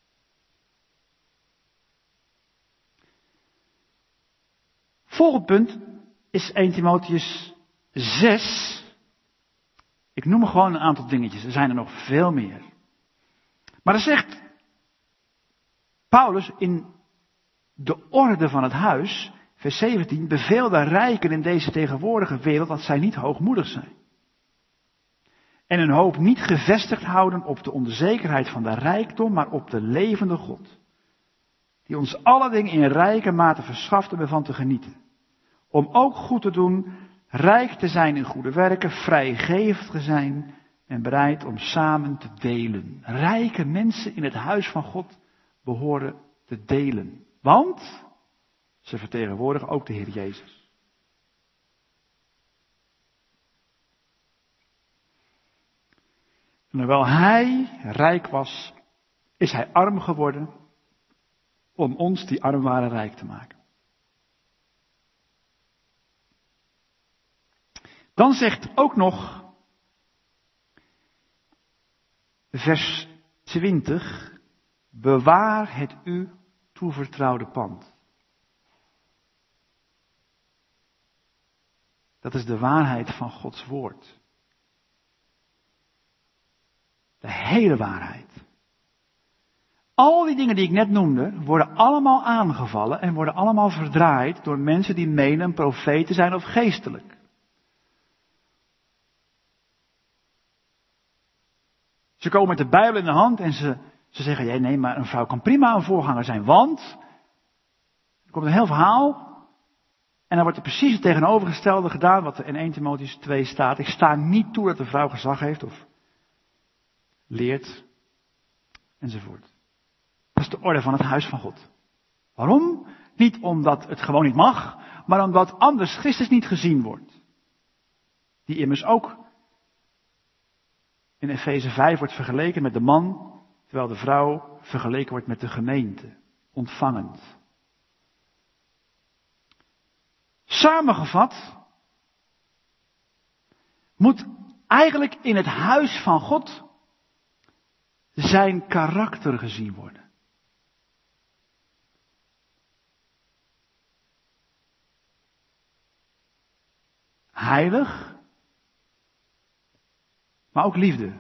A: Volgend punt is eerste Timotheüs zes. Ik noem er gewoon een aantal dingetjes, er zijn er nog veel meer. Maar er zegt Paulus in de orde van het huis, vers zeventien, beveel de rijken in deze tegenwoordige wereld dat zij niet hoogmoedig zijn. En hun hoop niet gevestigd houden op de onzekerheid van de rijkdom, maar op de levende God. Die ons alle dingen in rijke mate verschaft om ervan te genieten. Om ook goed te doen, rijk te zijn in goede werken, vrijgevig te zijn en bereid om samen te delen. Rijke mensen in het huis van God behoren te delen. Want ze vertegenwoordigen ook de Heer Jezus. En hoewel hij rijk was, is hij arm geworden om ons die arm waren rijk te maken. Dan zegt ook nog vers twintig, bewaar het u toevertrouwde pand. Dat is de waarheid van Gods woord. De hele waarheid. Al die dingen die ik net noemde, worden allemaal aangevallen en worden allemaal verdraaid door mensen die menen een profeet te zijn of geestelijk. Ze komen met de Bijbel in de hand en ze, ze zeggen, ja, nee, maar een vrouw kan prima een voorganger zijn, want er komt een heel verhaal en dan wordt er precies het tegenovergestelde gedaan wat er in Eerste Timotheüs twee staat. Ik sta niet toe dat de vrouw gezag heeft of leert enzovoort. Dat is de orde van het huis van God. Waarom? Niet omdat het gewoon niet mag, maar omdat anders Christus niet gezien wordt. Die immers ook in Efeze vijf wordt vergeleken met de man, terwijl de vrouw vergeleken wordt met de gemeente, ontvangend. Samengevat moet eigenlijk in het huis van God zijn karakter gezien worden. Heilig, maar ook liefde.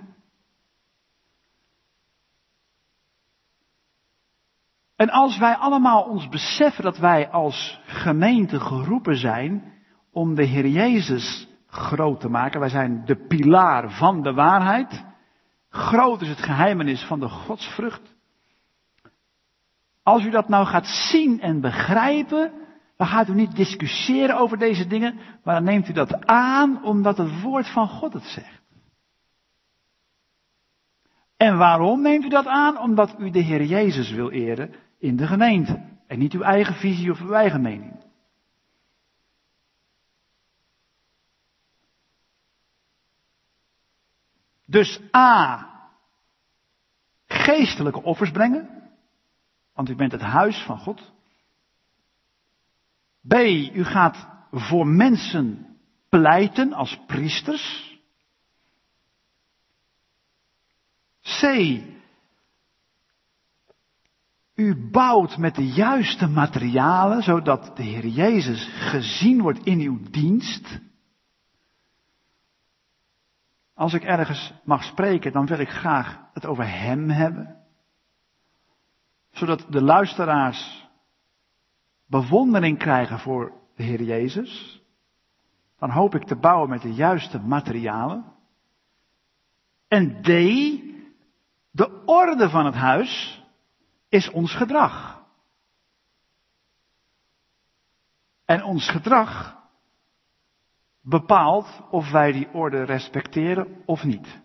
A: En als wij allemaal ons beseffen dat wij als gemeente geroepen zijn om de Heer Jezus groot te maken. Wij zijn de pilaar van de waarheid. Groot is het geheimenis van de godsvrucht. Als u dat nou gaat zien en begrijpen, dan gaat u niet discussiëren over deze dingen, maar dan neemt u dat aan omdat het woord van God het zegt. En waarom neemt u dat aan? Omdat u de Heer Jezus wil eren in de gemeente. En niet uw eigen visie of uw eigen mening. Dus A. Geestelijke offers brengen. Want u bent het huis van God. B. U gaat voor mensen pleiten als priesters. C. U bouwt met de juiste materialen, zodat de Heer Jezus gezien wordt in uw dienst. Als ik ergens mag spreken, dan wil ik graag het over Hem hebben. Zodat de luisteraars bewondering krijgen voor de Heer Jezus. Dan hoop ik te bouwen met de juiste materialen. En D. De orde van het huis is ons gedrag. En ons gedrag bepaalt of wij die orde respecteren of niet.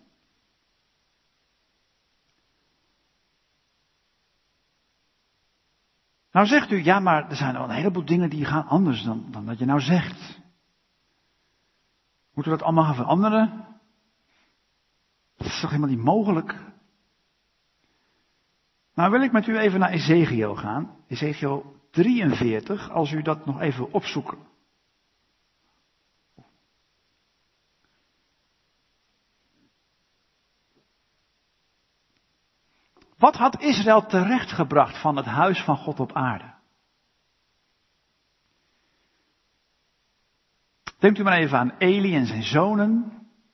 A: Nou zegt u, ja, maar er zijn al een heleboel dingen die gaan anders dan, dan dat je nou zegt. Moeten we dat allemaal gaan veranderen? Dat is toch helemaal niet mogelijk? Nou wil ik met u even naar Ezechiel gaan. Ezechiel drieënveertig, als u dat nog even opzoeken. Wat had Israël terechtgebracht van het huis van God op aarde? Denkt u maar even aan Eli en zijn zonen.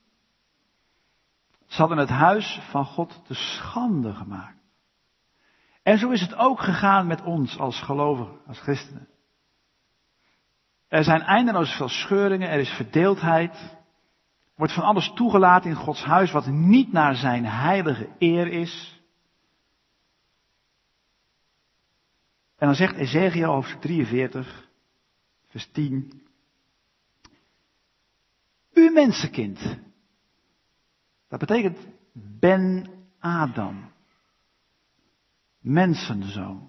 A: Ze hadden het huis van God te schande gemaakt. En zo is het ook gegaan met ons als gelovigen, als christenen. Er zijn eindeloos veel scheuringen, er is verdeeldheid. Er wordt van alles toegelaten in Gods huis wat niet naar zijn heilige eer is. En dan zegt Ezechiel hoofdstuk drieënveertig, vers tien. U mensenkind. Dat betekent Ben Adam. Mensenzoon.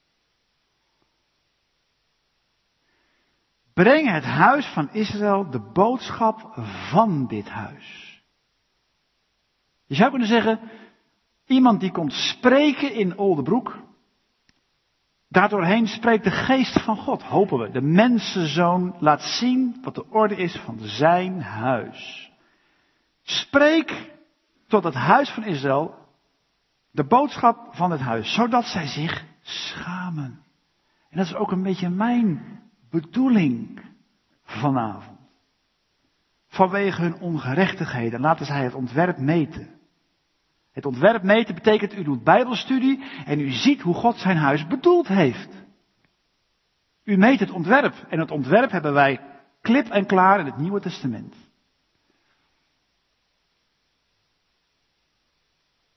A: Breng het huis van Israël de boodschap van dit huis. Je zou kunnen zeggen, iemand die komt spreken in Oldebroek. Daardoorheen spreekt de geest van God, hopen we. De mensenzoon laat zien wat de orde is van zijn huis. Spreek tot het huis van Israël de boodschap van het huis, zodat zij zich schamen. En dat is ook een beetje mijn bedoeling vanavond. Vanwege hun ongerechtigheden laten zij het ontwerp meten. Het ontwerp meten betekent, u doet bijbelstudie en u ziet hoe God zijn huis bedoeld heeft. U meet het ontwerp en het ontwerp hebben wij klip en klaar in het Nieuwe Testament.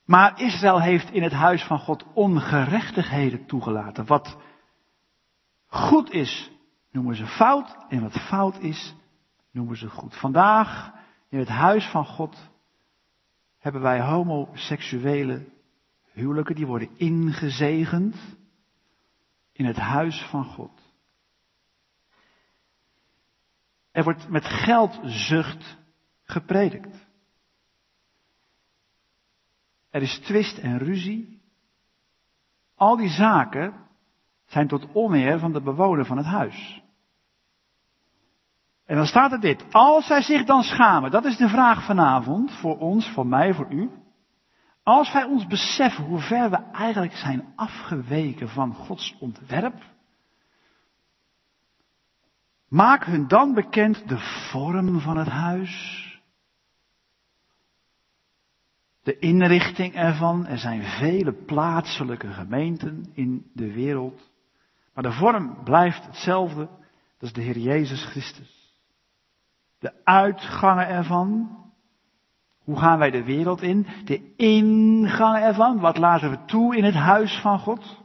A: Maar Israël heeft in het huis van God ongerechtigheden toegelaten. Wat goed is, noemen ze fout. En wat fout is, noemen ze goed. Vandaag, in het huis van God, hebben wij homoseksuele huwelijken. Die worden ingezegend in het huis van God. Er wordt met geldzucht gepredikt. Er is twist en ruzie. Al die zaken zijn tot oneer van de bewoner van het huis. En dan staat er dit. Als zij zich dan schamen, dat is de vraag vanavond, voor ons, voor mij, voor u. Als wij ons beseffen hoe ver we eigenlijk zijn afgeweken van Gods ontwerp, maak hun dan bekend de vorm van het huis. De inrichting ervan. Er zijn vele plaatselijke gemeenten in de wereld. Maar de vorm blijft hetzelfde. Dat is de Heer Jezus Christus. De uitgangen ervan. Hoe gaan wij de wereld in? De ingangen ervan. Wat laten we toe in het huis van God?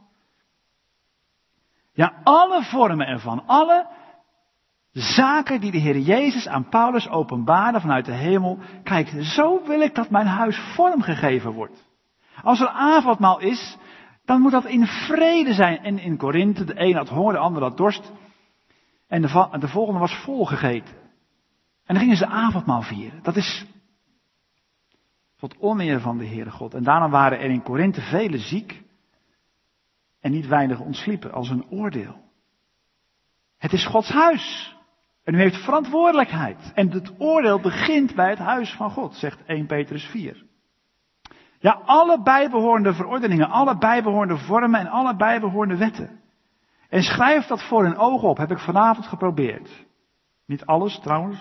A: Ja, alle vormen ervan. Alle zaken die de Heer Jezus aan Paulus openbaarde vanuit de hemel. Kijk, zo wil ik dat mijn huis vormgegeven wordt. Als er avondmaal is, dan moet dat in vrede zijn. En in Korinthe, de een had honger, de ander had dorst. En de, de volgende was volgegeten. En dan gingen ze avondmaal vieren. Dat is tot oneer van de Heere God. En daarom waren er in Korinthe velen ziek. En niet weinig ontsliepen als een oordeel. Het is Gods huis. En u heeft verantwoordelijkheid. En het oordeel begint bij het huis van God, zegt eerste Petrus vier. Ja, alle bijbehorende verordeningen, alle bijbehorende vormen en alle bijbehorende wetten. En schrijf dat voor hun ogen op, heb ik vanavond geprobeerd. Niet alles trouwens.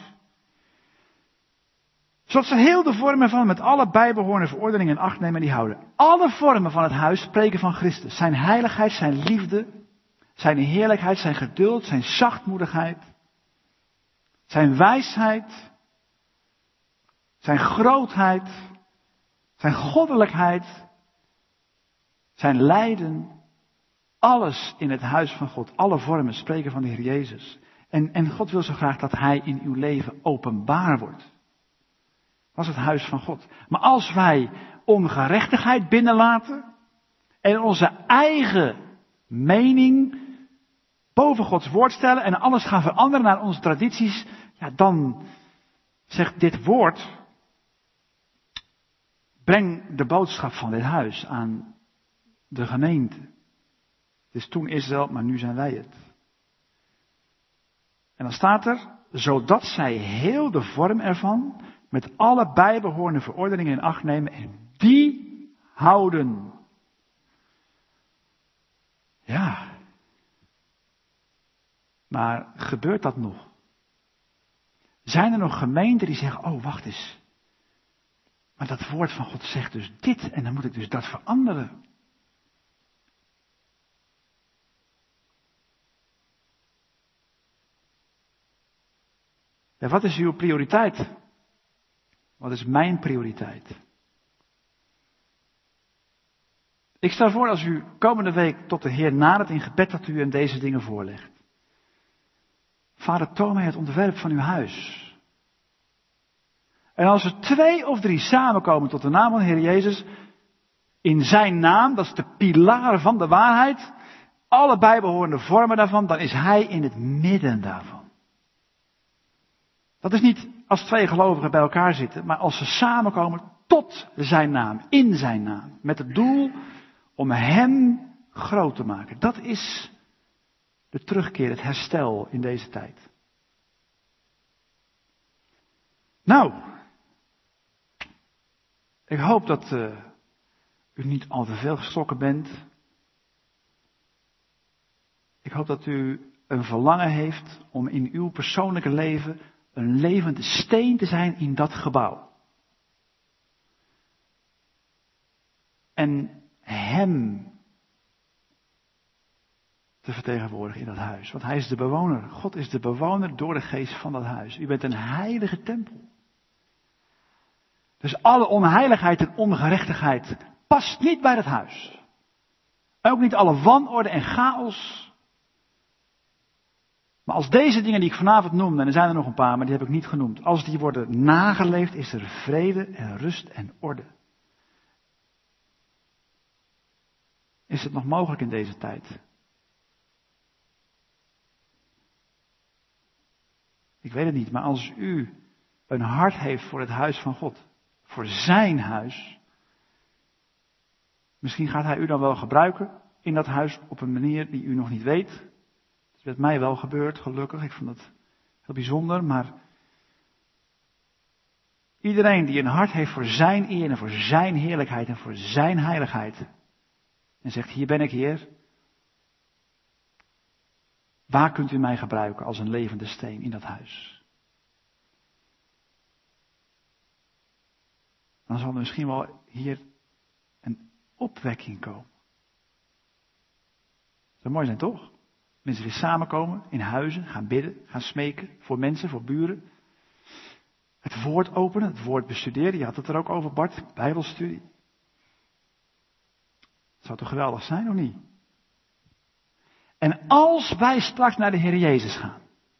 A: Zodat ze heel de vormen van met alle bijbehorende verordeningen in acht nemen en die houden. Alle vormen van het huis spreken van Christus. Zijn heiligheid, zijn liefde, zijn heerlijkheid, zijn geduld, zijn zachtmoedigheid. Zijn wijsheid, zijn grootheid, zijn goddelijkheid, zijn lijden, alles in het huis van God, alle vormen spreken van de Heer Jezus. En, en God wil zo graag dat Hij in uw leven openbaar wordt. Dat is het huis van God. Maar als wij ongerechtigheid binnenlaten en onze eigen mening boven Gods woord stellen en alles gaan veranderen naar onze tradities, ja, dan zegt dit woord, breng de boodschap van dit huis aan de gemeente. Het is toen Israël, maar nu zijn wij het. En dan staat er, zodat zij heel de vorm ervan, met alle bijbehorende verordeningen in acht nemen en die houden. Ja. Maar gebeurt dat nog? Zijn er nog gemeenten die zeggen, oh wacht eens. Maar dat woord van God zegt dus dit en dan moet ik dus dat veranderen. Ja, wat is uw prioriteit? Wat is mijn prioriteit? Ik stel voor als u komende week tot de Heer nadert in gebed dat u hem deze dingen voorlegt. Vader, toon mij het ontwerp van uw huis. En als er twee of drie samenkomen tot de naam van de Heer Jezus, in zijn naam, dat is de pilaar van de waarheid, alle bijbehorende vormen daarvan, dan is hij in het midden daarvan. Dat is niet als twee gelovigen bij elkaar zitten, maar als ze samenkomen tot zijn naam, in zijn naam, met het doel om hem groot te maken. Dat is de terugkeer, het herstel in deze tijd. Nou, ik hoop dat uh, u niet al te veel geschrokken bent. Ik hoop dat u een verlangen heeft om in uw persoonlijke leven een levende steen te zijn in dat gebouw. En hem te vertegenwoordigen in dat huis. Want hij is de bewoner. God is de bewoner door de geest van dat huis. U bent een heilige tempel. Dus alle onheiligheid en ongerechtigheid past niet bij het huis. Ook niet alle wanorde en chaos. Maar als deze dingen die ik vanavond noemde, en er zijn er nog een paar, maar die heb ik niet genoemd. Als die worden nageleefd, is er vrede en rust en orde. Is het nog mogelijk in deze tijd? Ik weet het niet, maar als u een hart heeft voor het huis van God, voor zijn huis, misschien gaat hij u dan wel gebruiken in dat huis op een manier die u nog niet weet. Het is met mij wel gebeurd, gelukkig. Ik vond het heel bijzonder, maar iedereen die een hart heeft voor zijn eer en voor zijn heerlijkheid en voor zijn heiligheid en zegt, hier ben ik, Heer. Waar kunt u mij gebruiken als een levende steen in dat huis? Dan zal er misschien wel hier een opwekking komen. Dat zou mooi zijn, toch? Mensen weer samenkomen in huizen, gaan bidden, gaan smeken voor mensen, voor buren. Het woord openen, het woord bestuderen. Je had het er ook over, Bart, Bijbelstudie. Het zou toch geweldig zijn, of niet? En als wij straks naar de Heer Jezus gaan,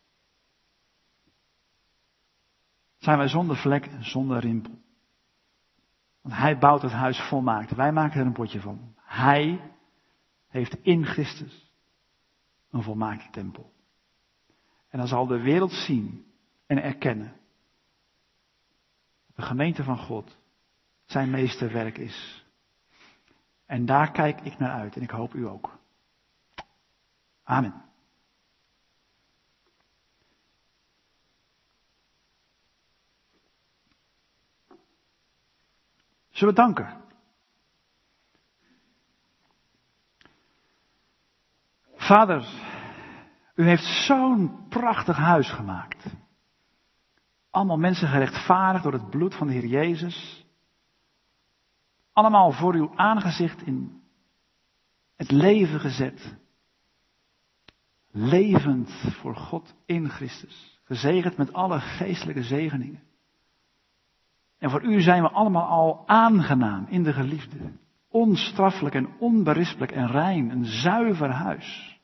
A: zijn wij zonder vlek en zonder rimpel. Want Hij bouwt het huis volmaakt. Wij maken er een potje van. Hij heeft in Christus een volmaakte tempel. En dan zal de wereld zien en erkennen dat de gemeente van God zijn meesterwerk is. En daar kijk ik naar uit en ik hoop u ook. Amen. Zullen we danken? Vader, u heeft zo'n prachtig huis gemaakt. Allemaal mensen gerechtvaardigd door het bloed van de Heer Jezus. Allemaal voor uw aangezicht in het leven gezet. Levend voor God in Christus. Gezegend met alle geestelijke zegeningen. En voor u zijn we allemaal al aangenaam in de geliefde. Onstraffelijk en onberispelijk en rein. Een zuiver huis.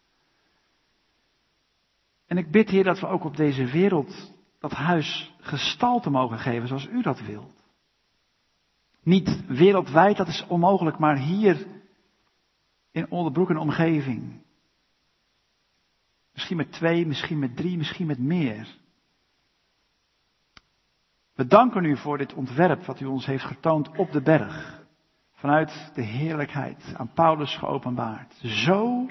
A: En ik bid, Heer, dat we ook op deze wereld dat huis gestalte mogen geven zoals u dat wilt. Niet wereldwijd, dat is onmogelijk, maar hier in Oldenbroek en omgeving. Misschien met twee, misschien met drie, misschien met meer. We danken u voor dit ontwerp wat u ons heeft getoond op de berg. Vanuit de heerlijkheid aan Paulus geopenbaard. Zo,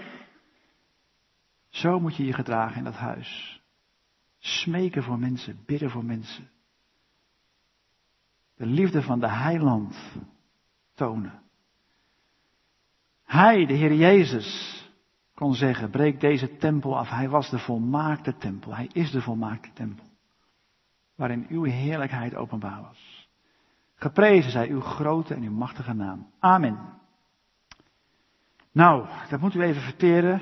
A: zo moet je je gedragen in dat huis. Smeken voor mensen, bidden voor mensen. De liefde van de heiland tonen. Hij, de Heer Jezus, kon zeggen, breek deze tempel af. Hij was de volmaakte tempel. Hij is de volmaakte tempel. Waarin uw heerlijkheid openbaar was. Geprezen zij uw grote en uw machtige naam. Amen. Nou, dat moet u even verteren.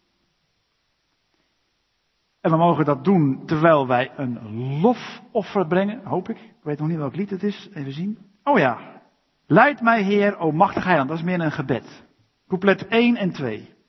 A: En we mogen dat doen terwijl wij een lofoffer brengen, hoop ik. Ik weet nog niet welk lied het is, even zien. Oh ja. Leid mij, Heer, o machtig heiland. Dat is meer een gebed. Couplet één en twee.